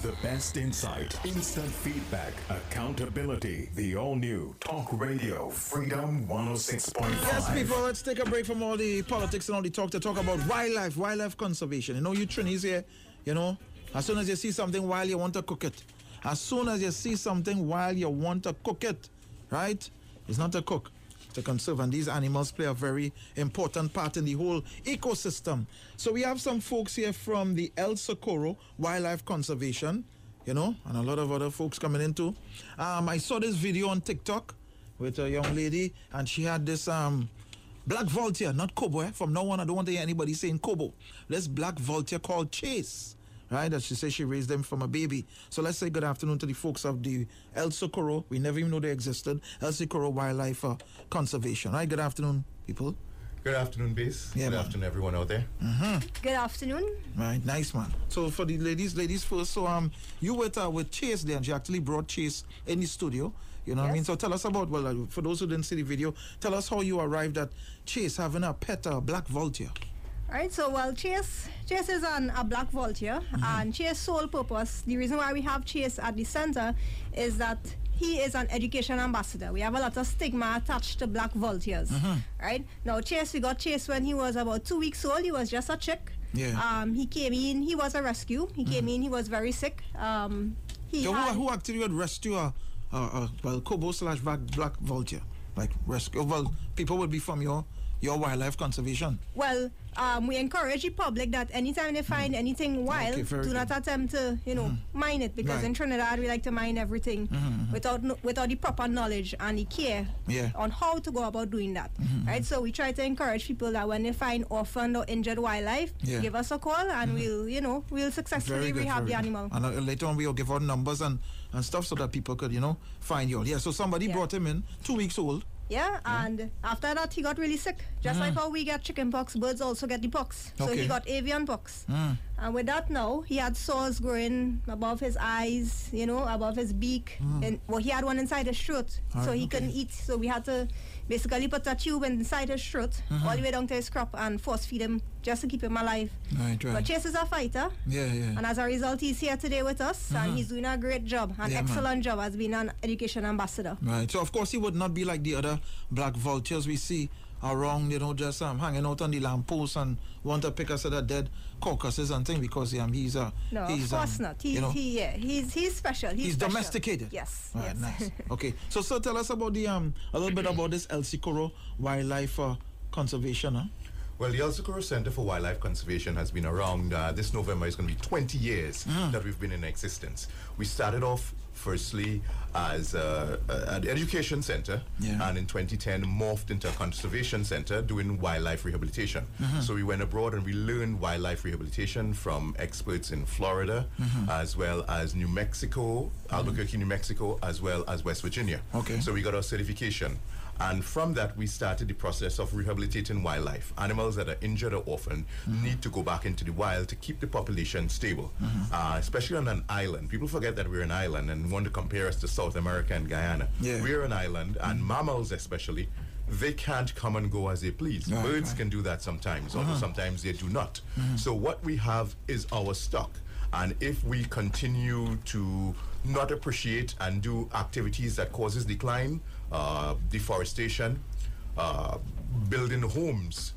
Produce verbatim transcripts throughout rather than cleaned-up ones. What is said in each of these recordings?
The best insight, instant feedback, accountability. The all-new Talk Radio Freedom one oh six point five. Yes, people, let's take a break from all the politics and all the talk to talk about wildlife, wildlife conservation. You know, you Trinis here, you know, as soon as you see something wild, you want to cook it. As soon as you see something wild, you want to cook it, right? It's not to cook, to conserve, and these animals play a very important part in the whole ecosystem. So we have some folks here from the El Socorro Wildlife Conservation, you know, and a lot of other folks coming in too. Um, I saw this video on TikTok with a young lady, and she had this um, black vulture, not Kobo. Eh? From now on, I don't want to hear anybody saying Kobo. This black vulture called Chase. Right, that she says she raised them from a baby. So let's say good afternoon to the folks of the El Socorro. We never even know they existed. El Socorro Wildlife uh, Conservation. Right, good afternoon, people. Good afternoon, Base. Yeah, good man. afternoon, everyone out there. Mm-hmm. Good afternoon. Right, nice, man. So for the ladies, ladies first. So um, you were uh, with Chase there, and she actually brought Chase in the studio. You know what I Yes. mean? So tell us about, well, uh, for those who didn't see the video, tell us how you arrived at Chase having a pet, uh, black vulture. All right, so well, Chase, Chase is an, a black vulture, mm-hmm. and Chase's sole purpose, the reason why we have Chase at the center is that he is an education ambassador. We have a lot of stigma attached to black vultures, mm-hmm. right? Now, Chase, we got Chase when he was about two weeks old. He was just a chick. Yeah. Um, he came in, he was a rescue. He mm-hmm. came in, he was very sick. Um, he so had, who, who actually would rescue a, a, a well, Kobo slash black, black vulture? Like rescue, well, people would be from your your wildlife conservation. Well, um, we encourage the public that anytime they find mm. anything wild, Okay, very do not good. attempt to, you know, Mm-hmm. mine it, because Right. in Trinidad we like to mine everything Mm-hmm. without no, without the proper knowledge and the care Yeah. on how to go about doing that. Mm-hmm. Right? So we try to encourage people that when they find orphaned or injured wildlife, Yeah. give us a call and Mm-hmm. we'll, you know, we'll successfully Very good, rehab very the good. animal. And uh, later on we'll give out numbers and, and stuff so that people could, you know, find you all. Yeah, so somebody Yeah. brought him in, two weeks old. Yeah, and after that he got really sick. Just Mm. like how we get chicken pox, birds also get the pox. So Okay. he got avian pox. Mm. And with that now, he had sores growing above his eyes, you know, above his beak. Mm. And well, he had one inside his throat. All so right, he okay. couldn't eat. So we had to basically put a tube inside his throat, Mm-hmm. all the way down to his crop, and force feed him just to keep him alive. Right, right. But Chase is a fighter. Yeah, yeah. And as a result, he's here today with us. Mhm. And he's doing a great job, an Yeah, man. excellent job as being an education ambassador. Right. So of course he would not be like the other black vultures we see around, you know, just um, hanging out on the lampposts and want to pick us at the dead carcasses and things, because um, he's a No, he's, of course um, not. He's, you know, he, yeah, he's, he's special. He's, he's special. domesticated. Yes. Right, yes. nice. Okay. So so tell us about the um a little bit about this El Socorro Wildlife uh, Conservation, huh? Well, the El Socorro Center for Wildlife Conservation has been around. Uh, this November is going to be twenty years Mm. that we've been in existence. We started off firstly as uh, a- an education center, Yeah. and in twenty ten morphed into a conservation center doing wildlife rehabilitation. Mm-hmm. So we went abroad and we learned wildlife rehabilitation from experts in Florida, Mm-hmm. as well as New Mexico, Albuquerque, New Mexico, as well as West Virginia. Okay. So we got our certification. And from that, we started the process of rehabilitating wildlife. Animals that are injured or orphaned Mm-hmm. need to go back into the wild to keep the population stable, uh, especially on an island. People forget that we're an island and want to compare us to South America and Guyana. Yeah. We're an island, and mammals especially, they can't come and go as they please. Right, Birds right. can do that sometimes, although sometimes they do not. So what we have is our stock. And if we continue to not appreciate and do activities that causes decline, uh, deforestation, uh, building homes,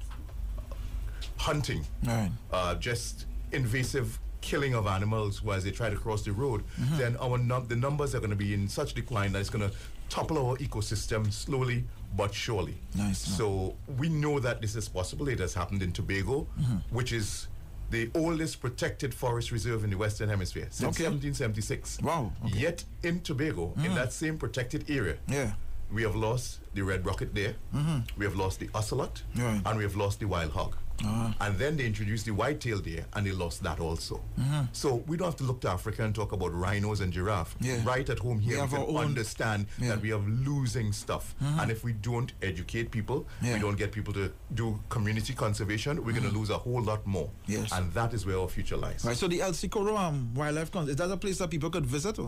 hunting, Right. uh, just invasive killing of animals as they try to cross the road, then our num- the numbers are going to be in such decline that it's going to topple our ecosystem slowly but surely. Nice. So we know that this is possible. It has happened in Tobago, which is the oldest protected forest reserve in the Western Hemisphere since Okay. seventeen seventy-six. Wow, okay. Yet in Tobago, in that same protected area, Yeah. we have lost the red rocket there, we have lost the ocelot, Right. and we have lost the wild hog. Uh-huh. And then they introduced the white-tailed deer, and they lost that also. So we don't have to look to Africa and talk about rhinos and giraffe. Yeah. Right at home here, We we, have can our own- understand Yeah. that we are losing stuff. And if we don't educate people, Yeah. we don't get people to do community conservation, we're going to lose a whole lot more. Yes. And that is where our future lies. Right. So the El Socorro um, Wildlife Con, is that a place that people could visit or?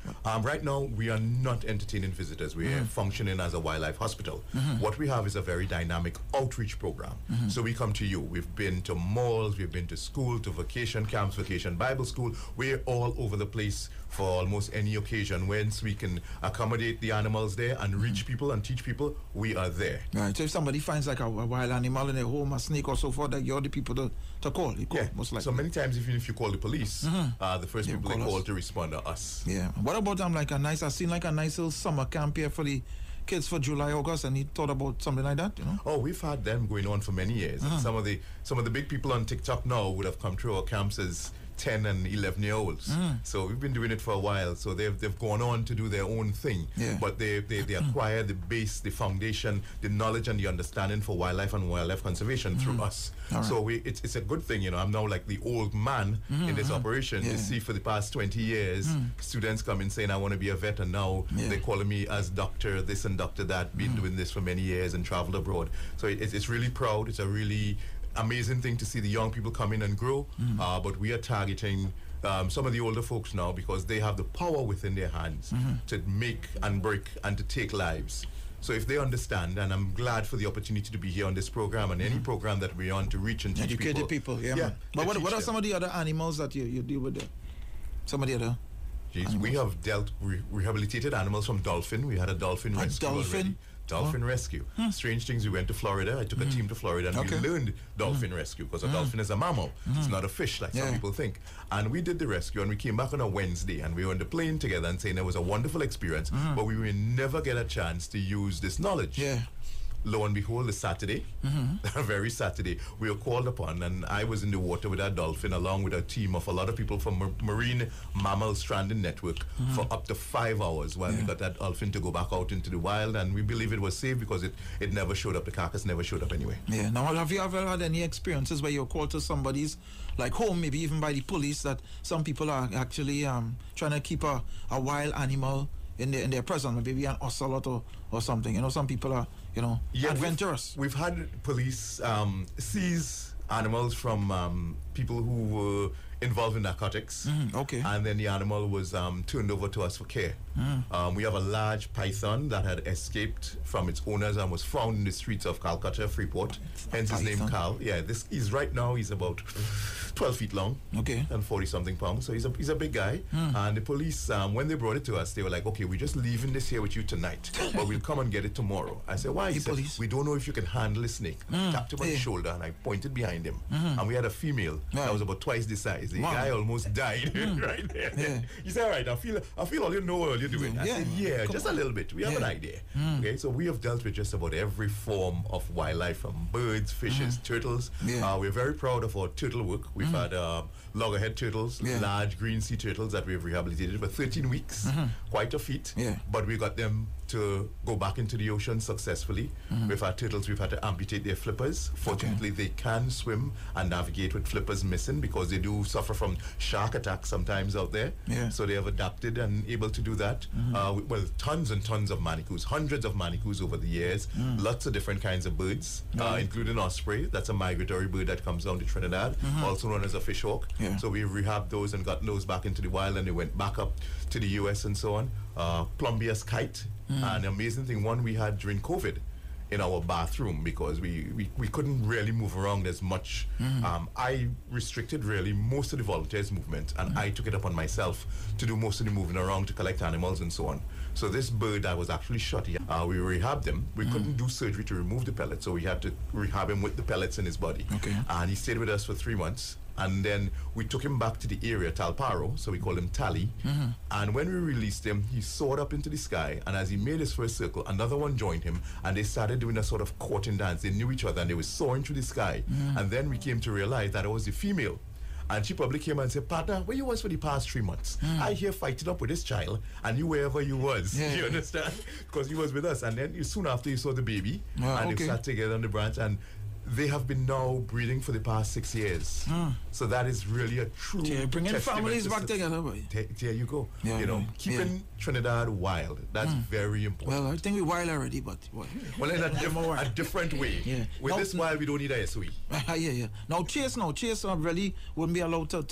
Um, right now, we are not entertaining visitors. We are functioning as a wildlife hospital. What we have is a very dynamic outreach program. So we come to you. We've been to malls, we've been to school, to vacation camps, vacation Bible school. We're all over the place for almost any occasion. Whence we can accommodate the animals there and reach people and teach people, we are there. Right. So if somebody finds like a, a wild animal in their home, a snake or so forth, that you're the people to, to call. You call Yeah. most likely. So many times, even if you call the police, uh, the first They people they call call us. to respond are us. Yeah. What about um like a nice? I seen like a nice little summer camp here for the kids for July, August, and he thought about something like that. You know. Oh, we've had them going on for many years. And some of the some of the big people on TikTok now would have come through our camps as ten and eleven year olds. So we've been doing it for a while. So they've they've gone on to do their own thing. Yeah. But they they, they acquire the base, the foundation, the knowledge and the understanding for wildlife and wildlife conservation through us. All So we it's it's a good thing, you know. I'm now like the old man in this operation. Yeah. You see, for the past twenty years, students come in saying I want to be a vet, and now Yeah. they're calling me as doctor this and doctor that. Been doing this for many years and traveled abroad. So it, it's it's really proud. It's a really amazing thing to see the young people come in and grow. Uh, but we are targeting um, some of the older folks now because they have the power within their hands to make and break and to take lives. So if they understand, and I'm glad for the opportunity to be here on this program and any program that we're on to reach and teach Educated people. people. Yeah. Yeah, Man. But to what, teach what are them. some of the other animals that you, you deal with there? Some of the other. Jeez, we have dealt re- rehabilitated animals from dolphin. We had a dolphin A rescue dolphin? already. Dolphin rescue. Strange things. We went to Florida. I took a team to Florida and Okay. we learned dolphin rescue because a dolphin is a mammal. It's not a fish like Yeah. some people think. And we did the rescue and we came back on a Wednesday and we were on the plane together and saying it was a wonderful experience, but we will never get a chance to use this knowledge. Yeah. Lo and behold, this Saturday, very Saturday, we were called upon, and I was in the water with that dolphin along with a team of a lot of people from Mar- Marine Mammal Stranding Network for up to five hours while we got that dolphin to go back out into the wild, and we believe it was safe because it, it never showed up. The carcass never showed up anyway. Yeah. Now, have you ever had any experiences where you're called to somebody's, like home, maybe even by the police, that some people are actually um, trying to keep a, a wild animal in their, in their presence, maybe an ocelot or, or something? You know, some people are, you know, Yeah, we've- adventurous. We've, had police um, seize animals from um, people who were involved in narcotics. okay. And then the animal was um, turned over to us for care. Um, we have a large python that had escaped from its owners and was found in the streets of Calcutta, Freeport. Hence his name, python. Cal. Yeah, this he's right now, he's about twelve feet long. Okay. And forty something pounds. So he's a, he's a big guy. And the police, um, when they brought it to us, they were like, okay, we're just leaving this here with you tonight, but we'll come and get it tomorrow. I said, why? He The said, police? we don't know if you can handle a snake. I tapped him on the yeah. shoulder and I pointed behind him. And we had a female Yeah. that was about twice the size. The Wow. guy almost died right there. Yeah. He said, all right, I feel I feel all you know all you're doing. I Yeah. said, yeah, Come just on. a little bit. We have an Yeah. idea. Okay, so we have dealt with just about every form of wildlife, from birds, fishes, turtles. Yeah. Uh, we're very proud of our turtle work. We've had uh, loggerhead turtles, Yeah. large green sea turtles that we've rehabilitated for thirteen weeks. Quite a feat. Yeah. But we got them to go back into the ocean successfully. With our turtles, we've had to amputate their flippers. Fortunately, they can swim and navigate with flippers missing because they do suffer from shark attacks sometimes out there. Yeah. So they have adapted and able to do that. Uh, w- well, tons and tons of manicous, hundreds of manicous over the years. Lots of different kinds of birds, uh, including osprey. That's a migratory bird that comes down to Trinidad, also known as a fishhawk. Yeah. So we've rehabbed those and gotten those back into the wild, and they went back up to the U S and so on. Uh, Plumbeous kite, an amazing thing, one we had during COVID in our bathroom because we, we, we couldn't really move around as much. Um, I restricted really most of the volunteers' movement, and I took it upon myself to do most of the moving around to collect animals and so on. So this bird that was actually shot, he- uh, we rehabbed him. We couldn't do surgery to remove the pellets, so we had to rehab him with the pellets in his body. Okay. And he stayed with us for three months. And then we took him back to the area, Talparo, so we called him Tally. And when we released him, he soared up into the sky. And as he made his first circle, another one joined him. And they started doing a sort of courting dance. They knew each other and they were soaring through the sky. And then we came to realize that it was the female. And she probably came and said, partner, where you was for the past three months? I here fighting up with this child, and you wherever you was. Yeah. You understand? Because you was with us. And then you, soon after you saw the baby, Ah, and okay. they sat together on the branch, and they have been now breeding for the past six years. So that is really a true Yeah, bringing testament families to back sus- together, boy. Te- There you go. Yeah, you know, yeah. keeping Yeah. Trinidad wild. That's very important. Well, I think we wild already, but what? Well, in a, diff- more. a different way. Yeah. With Now- this wild, we don't need a S O E. yeah, yeah. Now Chase, now Chase, uh, really wouldn't be allowed to, to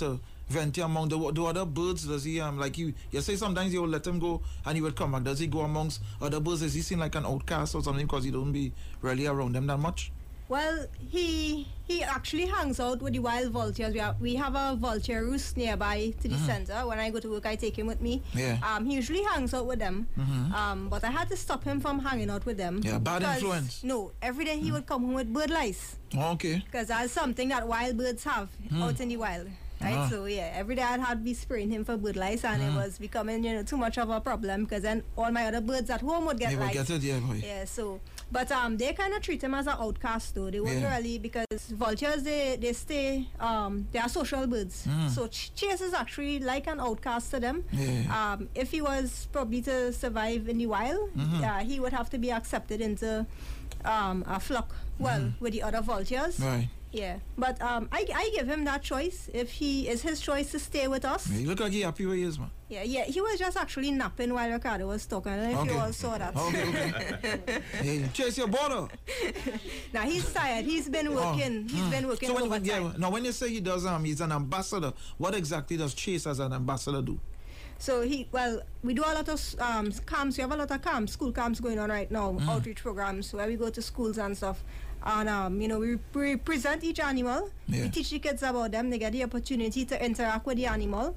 venture among the, the other birds? Does he, um, like you, you say sometimes you will let him go and he will come back. Does he go amongst other birds? Is he seen like an outcast or something because he don't be really around them that much? Well, he he actually hangs out with the wild vultures. We have, we have a vulture roost nearby to the mm-hmm. center. When I go to work, I take him with me. Yeah. Um, he usually hangs out with them. Mm-hmm. Um, but I had to stop him from hanging out with them. Yeah, bad influence. No, every day he mm. would come home with bird lice. Oh, okay. Because that's something that wild birds have mm. out in the wild. Right, uh-huh. So yeah, every day I'd have to be spraying him for bird lice, and mm. it was becoming, you know, too much of a problem because then all my other birds at home would get they lice. Would get it, yeah, boy. Yeah, so but um, they kind of treat him as an outcast though. They wouldn't yeah. really, because vultures they they stay um they are social birds. Mm. So Ch- Chase is actually like an outcast to them. Yeah. Um, if he was probably to survive in the wild, mm-hmm. uh, he would have to be accepted into um a flock. Well, mm. with the other vultures. Right. Yeah, but um, I, I give him that choice. If he is his choice to stay with us. Yeah, you look like he happy where he is, man. Yeah, yeah. He was just actually napping while Ricardo was talking. I don't know if okay. you all saw that. Okay, okay. Hey, Chase your border. Now he's tired. He's been working. Oh. He's mm. been working. So when, when, yeah, now when you say he does um he's an ambassador, what exactly does Chase as an ambassador do? So he, well, we do a lot of um, camps. We have a lot of camps, school camps going on right now, mm. outreach programs where we go to schools and stuff. And, um, you know, we, we present each animal. Yeah. We teach the kids about them. They get the opportunity to interact with the animal.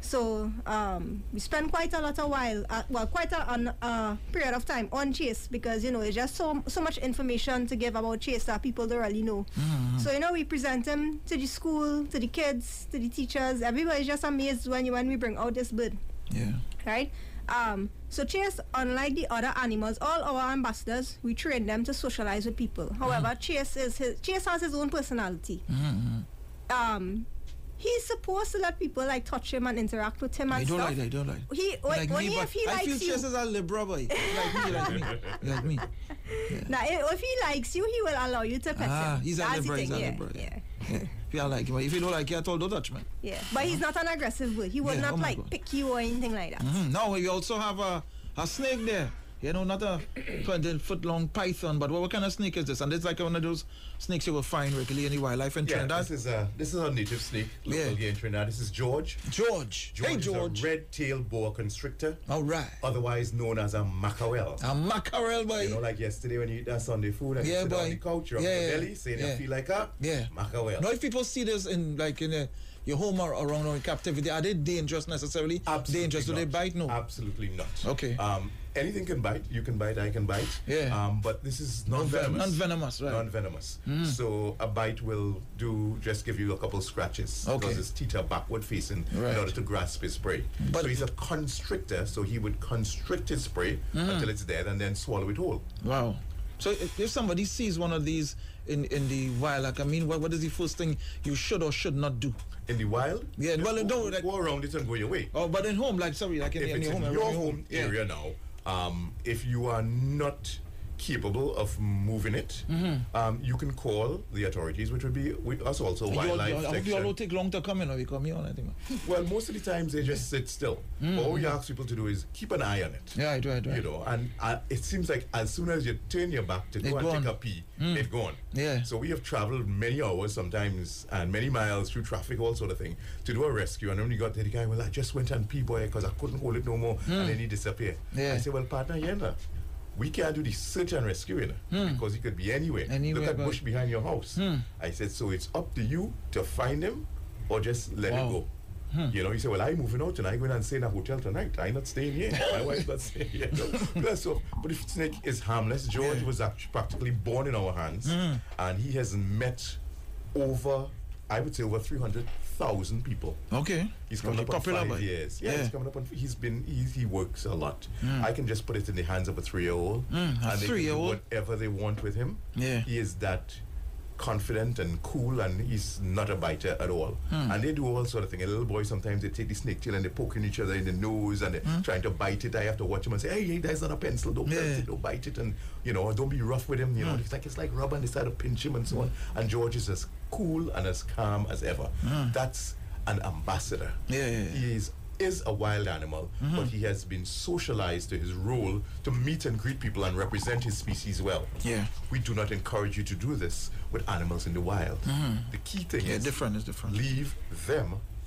So um, we spend quite a lot of while, uh, well, quite a an, uh, period of time on Chase because, you know, it's just so so much information to give about Chase that people don't really know. Mm-hmm. So, you know, we present him to the school, to the kids, to the teachers. Everybody's just amazed when, you, when we bring out this bird. Yeah. Right? Um, so Chase, unlike the other animals, all our ambassadors, we train them to socialize with people. However, mm-hmm. Chase is his, Chase has his own personality. Mm-hmm. Um, he's supposed to let people like touch him and interact with him and I don't stuff. like that, I don't like He like only me, if he I likes feel you. Chase is a liberal boy. Like me, like me, like me. Yeah. Now, if he likes you, he will allow you to pet ah, him. He's That's a liberal, the thing. he's a yeah, liberal. Yeah. yeah. If you like him, if you don't like you, I told don't touch man. Yeah, but he's not an aggressive bird. He would yeah, not oh like God. pick you or anything like that. Mm-hmm. No, we also have a, a snake there. You know, not a twenty foot long python, but what, what kind of snake is this? And it's like one of those snakes you will find regularly in the wildlife in yeah, Trinidad. This is a this is a native snake local yeah. here in Trinidad. This is George. George. George hey, is George. a red-tailed boa constrictor. All right. Otherwise known as a mackerel. A mackerel, boy. You know, like yesterday when you eat that Sunday food and yeah, you sit boy. on the couch, you're yeah, up yeah. your belly, saying yeah. you feel like a yeah. mackerel. Now, if people see this in like in a, your home or around or in captivity, are they dangerous necessarily? Absolutely dangerous? not. Do they bite? No. Absolutely not. Okay. Um, anything can bite. You can bite. I can bite. Yeah. Um, but this is non-venomous. Non-venomous, right? Non-venomous. Mm. So a bite will do just give you a couple scratches okay. because his teeth are backward facing right. in order to grasp his prey. But so he's a constrictor. So he would constrict his prey mm. until it's dead and then swallow it whole. Wow. So if, if somebody sees one of these in, in the wild, like I mean, what what is the first thing you should or should not do? In the wild? Yeah, well, go, don't like, go around it and go your way. Oh, but in home, like sorry, like in, if in it's your in home, your home, home area yeah. now, um, if you are not capable of moving it, mm-hmm. um, you can call the authorities, which would be with us also wildlife you all, section. You all take long to come in, or you come here on, I think. Well, most of the times they just sit still. Mm-hmm. All we ask people to do is keep an eye on it. Yeah, right, right, right. You know, and uh, it seems like as soon as you turn your back to go It and gone. take a pee, Mm. it's gone. Yeah. So we have traveled many hours sometimes and many miles through traffic, all sort of thing, to do a rescue. And then we got there, the guy, well, I just went and pee, boy, because I couldn't hold it no more, Mm. and then he disappeared. Yeah. I said, well, partner, yeah, nah. We can't do the search and rescue, you know, Hmm. because he could be anywhere. Anywhere, Look at but- bush behind your house. Hmm. I said, so it's up to you to find him or just let Wow. it go. Hmm. You know, he said, well, I'm moving out and I'm going and stay in a hotel tonight. I'm not staying here. My wife's not staying here. No. So, but if snake is harmless, George Yeah. was actually practically born in our hands, Mm. and he has met over, I would say, over three hundred thousand people. Okay. He's coming up on popular, five boy. years. Yeah, Yeah. he's coming up on. He's been. He's, he works a lot. Mm. I can just put it in the hands of a three-year-old, Mm, a and they can do three-year-old? whatever they want with him. Yeah. He is that confident and cool, and he's not a biter at all. Mm. And they do all sort of thing. A little boy sometimes they take the snake tail and they're poking each other in the nose and they're trying to bite it. I have to watch him and say, hey, hey, there's not a pencil. Don't Yeah. press it. Don't bite it. And you know, don't be rough with him. You know, Mm. it's like it's like rubber, and they start to pinch him and so on. And George is as cool and as calm as ever. Mm. That's an ambassador. Yeah, yeah, yeah. He is is a wild animal, Mhm. but he has been socialized to his role to meet and greet people and represent his species well. Yeah. We do not encourage you to do this with animals in the wild. Mhm. The key thing Yeah, is different is different. leave them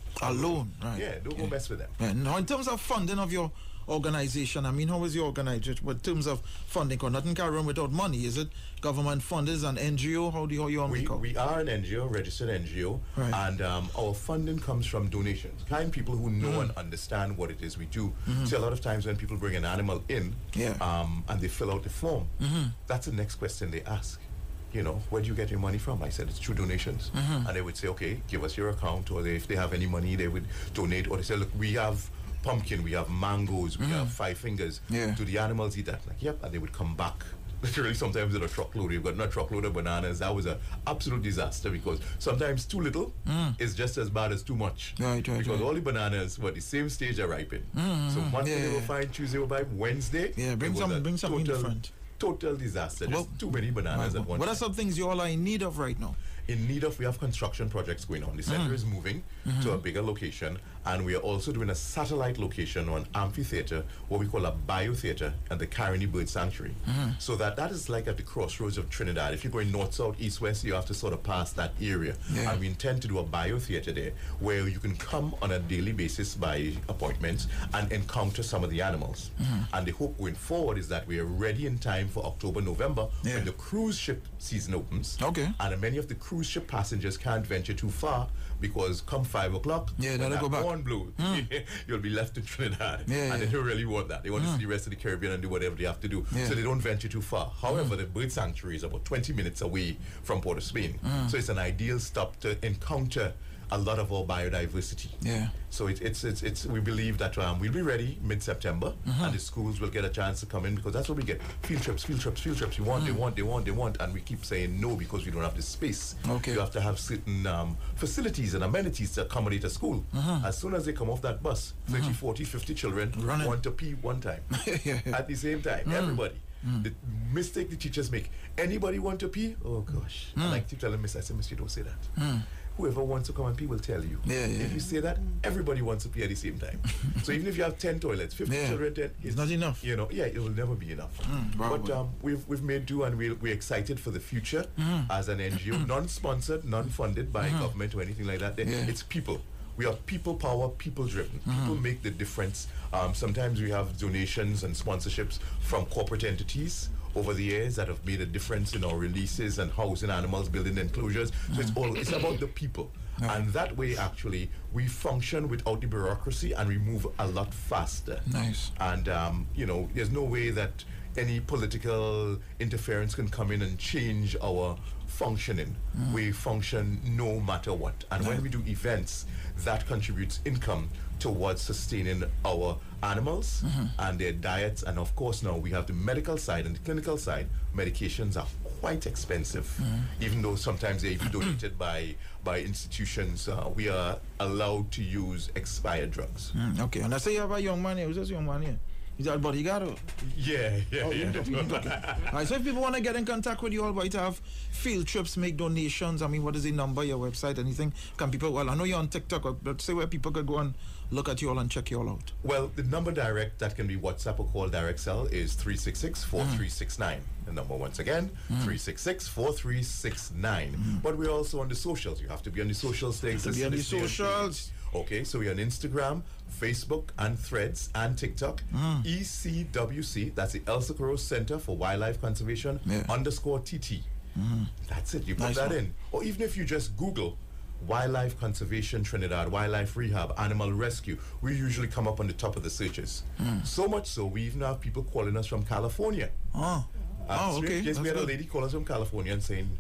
Alone, right. Yeah, don't yeah. go mess with them. Yeah. Now, in terms of funding of your organization, I mean, how is your organization? But in terms of funding, because nothing can run without money. Is it government funded? Is it an N G O? How do you, how you on We, make out? we are an N G O, registered N G O, Right. and um, our funding comes from donations. Kind people who know Mm. and understand what it is we do. Mm-hmm. See, a lot of times when people bring an animal in, Yeah. um, and they fill out the form, Mm-hmm. that's the next question they ask. You know, where do you get your money from? I said, it's through donations. Mm-hmm. And they would say, okay, give us your account, or they, if they have any money, they would donate, or they say, look, we have pumpkin, we have mangoes, we have five fingers. Yeah. Do the animals eat that? Like, yep, and they would come back. Literally, sometimes with a truckload, we've got a truckload of bananas. That was an absolute disaster because sometimes too little is just as bad as too much. Right, right, Because right. all the bananas were the same stage of ripening. So Monday yeah, they were yeah. fine, Tuesday were fine, Wednesday. Yeah, bring it was some- a bring something total, different. Total disaster. Just Well, too many bananas Right. at one What are time. some things you all are in need of right now? In need of, we have construction projects going on. The center is moving to a bigger location, and we are also doing a satellite location on amphitheater, what we call a biotheater, and the Caroni Bird Sanctuary. So that that is like at the crossroads of Trinidad. If you're going north, south, east, west, you have to sort of pass that area. Yeah. And we intend to do a biotheater there, where you can come on a daily basis by appointments and encounter some of the animals. And the hope going forward is that we are ready in time for October, November, Yeah. when the cruise ship season opens. Okay. And many of the cruise ship passengers can't venture too far because come five o'clock, Yeah, when that'll that go back. horn blows, you'll be left in Trinidad. Yeah, and yeah. they don't really want that. They want to see the rest of the Caribbean and do whatever they have to do. Yeah. So they don't venture too far. However, the bird sanctuary is about twenty minutes away from Port of Spain. So it's an ideal stop to encounter a lot of our biodiversity. Yeah. So it, it's it's it's we believe that um, we'll be ready mid-September, and the schools will get a chance to come in because that's what we get: field trips, field trips, field trips. You want, they want, they want, they want, and we keep saying no because we don't have the space. Okay. You have to have certain um, facilities and amenities to accommodate a school. As soon as they come off that bus, thirty, forty, fifty children Running. want to pee one time Yeah. at the same time. Everybody. The mistake the teachers make: anybody want to pee? Oh gosh! And I keep telling Miss, I said, Miss, you don't say that. Whoever wants to come and pee will tell you. Yeah, yeah, if you say that, everybody wants to pee at the same time. So even if you have ten toilets, fifty Yeah. children, ten, It's not enough. You know, yeah, it will never be enough. wow, but wow. um, we've we've made do, and we're, we're excited for the future as an N G O, non-sponsored, non-funded by government or anything like that. They- Yeah. It's people. We are people power, people driven. People make the difference. Um, sometimes we have donations and sponsorships from corporate entities over the years that have made a difference in our releases and housing animals, building enclosures. So it's all it's about the people. And that way, actually, we function without the bureaucracy and we move a lot faster. Nice. And, um, you know, there's no way that any political interference can come in and change our functioning. We function no matter what. And when we do events, that contributes income towards sustaining our animals and their diets. And of course, now we have the medical side and the clinical side. Medications are quite expensive, even though sometimes they're even donated by by institutions. Uh, we are allowed to use expired drugs. Mm, okay. And I say you have a young man here. Who's this young man here? He's a bodyguard. or- Yeah, yeah, Oh, yeah. you can talk, you can talk. All right, so if people want to get in contact with you all, but to have field trips, make donations, I mean, what is the number, your website, anything? Can people, well, I know you're on TikTok, but say where people could go and look at you all and check you all out. Well, the number direct that can be WhatsApp or call direct cell is three six six, four three six nine. The number once again, three six six, four three six nine. But we're also on the socials. You have to be on the socials to To exist be on in the this day and age. socials. Okay, so we're on Instagram, Facebook, and Threads, and TikTok. E C W C, that's the El Socorro Center for Wildlife Conservation, Yeah. underscore T T. That's it, you put Nice that one. in. Or even if you just Google Wildlife Conservation Trinidad, Wildlife Rehab, Animal Rescue, we usually come up on the top of the searches. So much so, we even have people calling us from California. Oh, Uh, oh so okay. in case we That's had a good. lady call us from California and saying,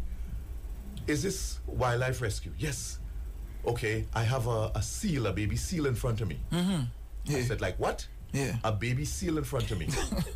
is this wildlife rescue? Yes. Okay, I have a, a seal, a baby seal in front of me. I Yeah. said, like, what? Yeah. A baby seal in front of me.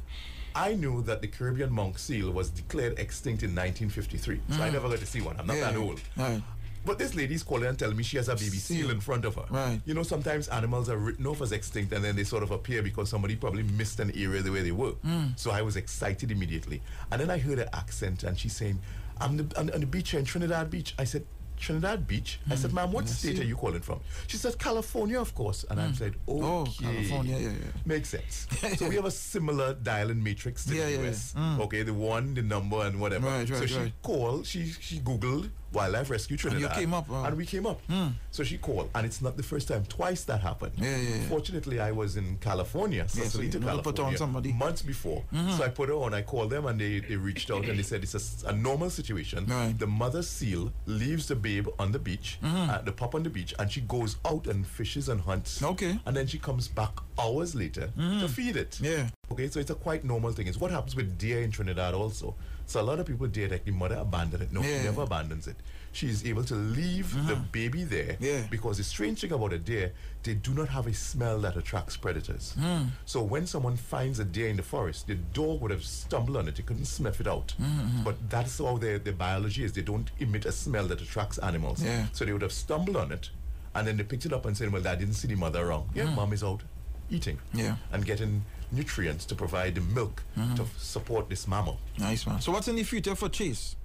I knew that the Caribbean monk seal was declared extinct in nineteen fifty-three. So I never got to see one. I'm not Yeah. that old. Right. But this lady's calling and telling me she has a baby seal Seal. in front of her. Right. You know, sometimes animals are written off as extinct and then they sort of appear because somebody probably missed an area the way they were. So I was excited immediately. And then I heard her accent and she's saying, I'm the, on, on the beach here in Trinidad Beach. I said, Trinidad Beach? I said, ma'am, what Yeah, state see. are you calling from? She said, California, of course. And I said, okay. Oh, California, yeah, yeah. Makes sense. So we have a similar dial-in matrix to Yeah, the yeah, U S. yeah. Mm. Okay, the one, the number, and whatever. Right, so right, she right. called, she she Googled Wildlife Rescue Trinidad. And you came up, wow. And we came up. Mm. So she called, and it's not the first time. Twice that happened. Yeah, yeah, yeah. Fortunately, I was in California, Yeah, so Sausalito, you know to put on California, somebody. months before. Mhm. So I put her on. I called them, and they, they reached out, and they said it's a, s- a normal situation. Right. The mother seal leaves the babe on the beach, Mhm. uh, the pup on the beach, and she goes out and fishes and hunts. Okay. And then she comes back hours later Mhm. to feed it. Yeah. Okay, so it's a quite normal thing. It's what happens with deer in Trinidad also. So a lot of people dare that the mother abandoned it. No, Yeah. she never abandons it. She is able to leave the baby there Yeah. because the strange thing about a deer, they do not have a smell that attracts predators. Mm. So when someone finds a deer in the forest, the dog would have stumbled on it. It couldn't sniff it out. Mhm. But that's how their, their biology is. They don't emit a smell that attracts animals. Yeah. So they would have stumbled on it, and then they picked it up and said, well, I didn't see the mother around. Yeah, Mm. mom is out eating Yeah. and getting nutrients to provide the milk Mhm. to f- support this mammal. Nice, man. So what's in the future for Chase?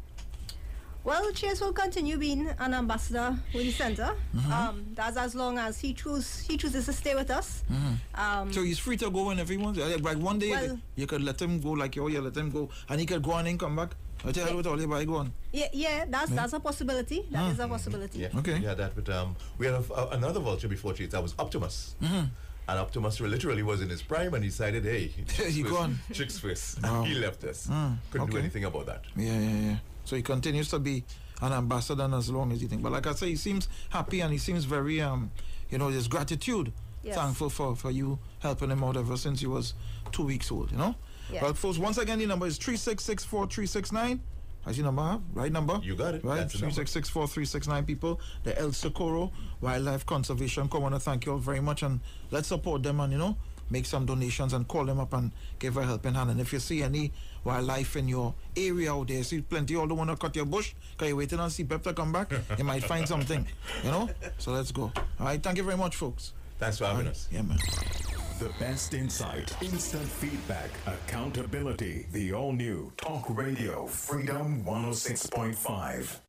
Well, Chase will continue being an ambassador with the center. Mhm. Um, that's as long as he choose he chooses to stay with us. Mhm. Um, So he's free to go whenever he wants. Like like one day, Well- you could let him go, like, oh, you let him go, and he could go on and come back. I tell you what, all you buy, go on. yeah, yeah, that's Yeah. that's a possibility. That Mm. is a possibility. Yeah, Okay. Yeah, that. But um, we had a, a- another vulture before Chase. That was Optimus. Mhm. And Optimus literally was in his prime and he decided, hey, chicks He first, gone. chicks first. Wow. He left us. Mm, Couldn't do okay. anything about that. Yeah, yeah, yeah. So he continues to be an ambassador and as long as you think. But like I say, he seems happy and he seems very, um, you know, there's gratitude. Yes. Thankful for, for you helping him out ever since he was two weeks old, you know? Yeah. Well, folks, once again, the number is three six six four three six nine. That's your number, huh? Right number? You got it. Right, That's the number. three six six four three six nine people. The El Socorro Wildlife Conservation Corps. I want to thank you all very much and let's support them and, you know, make some donations and call them up and give a helping hand. And if you see any wildlife in your area out there, see plenty, you all don't want to cut your bush because you're waiting on C P E P to come back, you might find something, you know? So let's go. All right, thank you very much, folks. Thanks for having All right. us. Yeah, man. The best insight, instant feedback, accountability. The all new Talk Radio Freedom one oh six point five.